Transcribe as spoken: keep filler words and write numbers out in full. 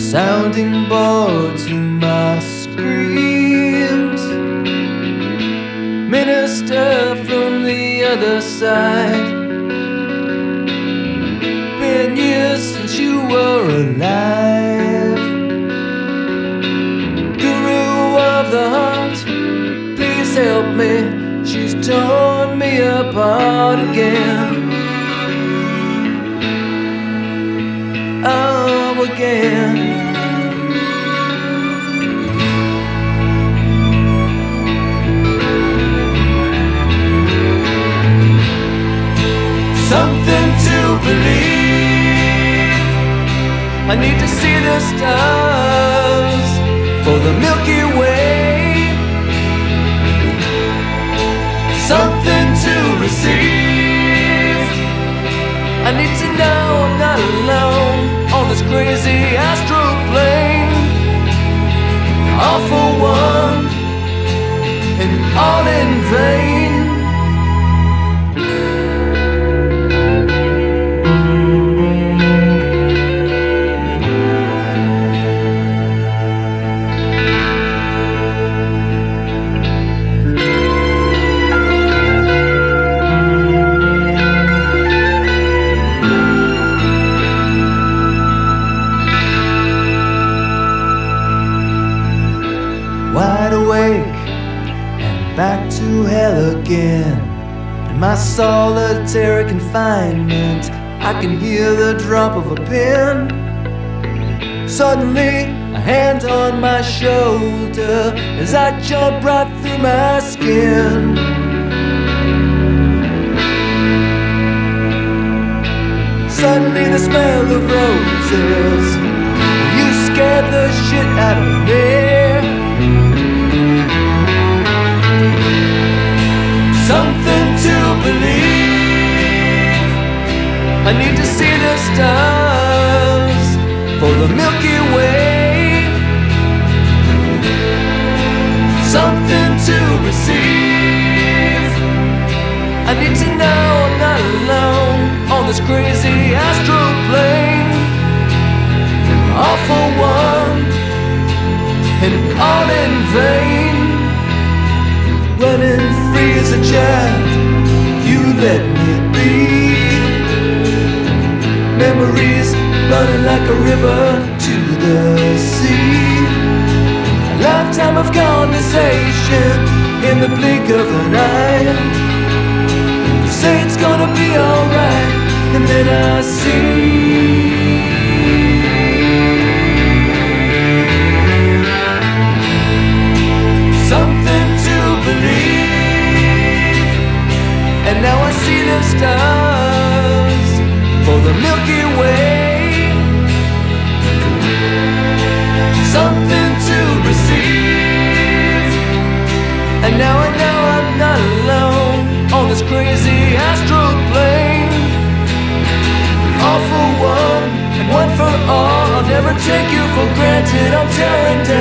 sounding board to my screams. Minister from the other side. Been years since you were alive. Guru of the heart, please help me. She's torn me apart again. Oh, again. Something to believe. I need to see the stars for the Milky Way. Something to receive. I need to know I'm not alone on this crazy astral plane. All for one and all in vain. Wide awake and back to hell again. In my solitary confinement, I can hear the drop of a pin. Suddenly, a hand on my shoulder as I jump right through my skin. Suddenly, the smell of roses, you scared the shit out of me. Something to believe. I need to see the stars for the Milky Way. Something to receive. I need to know I'm not alone on this crazy astral plane. All for one and all in vain. Running free as a child, you let me be. Memories running like a river to the sea. A lifetime of conversation in the blink of an eye. You say it's gonna be alright, and then I see. And now I see the stars for the Milky Way. Something to receive. And now I know I'm not alone on this crazy astral plane. All for one and one for all. I'll never take you for granted. I'm tearing down